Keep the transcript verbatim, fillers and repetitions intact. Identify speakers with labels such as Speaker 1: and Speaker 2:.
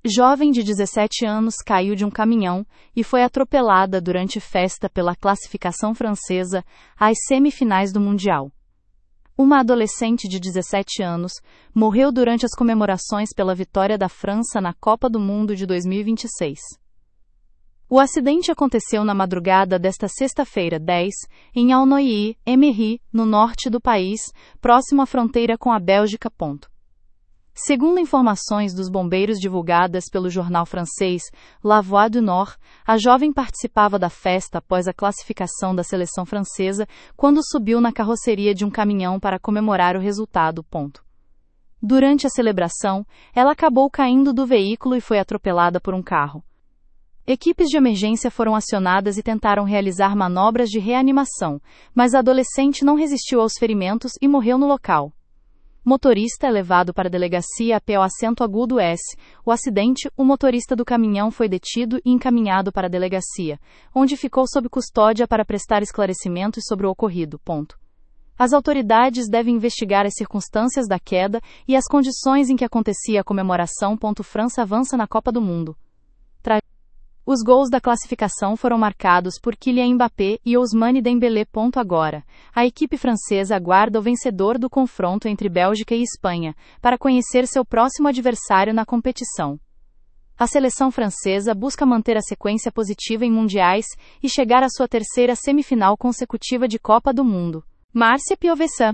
Speaker 1: Jovem de dezessete anos caiu de um caminhão e foi atropelada durante festa pela classificação francesa às semifinais do Mundial. Uma adolescente de dezessete anos morreu durante as comemorações pela vitória da França na Copa do Mundo de dois mil e vinte e seis. O acidente aconteceu na madrugada desta sexta-feira, dez, em Aulnoye-Emery, no norte do país, próximo à fronteira com a Bélgica. Segundo informações dos bombeiros divulgadas pelo jornal francês La Voix du Nord, a jovem participava da festa após a classificação da seleção francesa quando subiu na carroceria de um caminhão para comemorar o resultado. Durante a celebração, ela acabou caindo do veículo e foi atropelada por um carro. Equipes de emergência foram acionadas e tentaram realizar manobras de reanimação, mas a adolescente não resistiu aos ferimentos e morreu no local. Motorista é levado para a delegacia pelo acento agudo S. O acidente, o motorista do caminhão foi detido e encaminhado para a delegacia, onde ficou sob custódia para prestar esclarecimentos sobre o ocorrido. Ponto. As autoridades devem investigar as circunstâncias da queda e as condições em que acontecia a comemoração. França avança na Copa do Mundo. Tra... Os gols da classificação foram marcados por Kylian Mbappé e Ousmane Dembélé. Agora, a equipe francesa aguarda o vencedor do confronto entre Bélgica e Espanha, para conhecer seu próximo adversário na competição. A seleção francesa busca manter a sequência positiva em mundiais e chegar à sua terceira semifinal consecutiva de Copa do Mundo. Márcia Piovesan.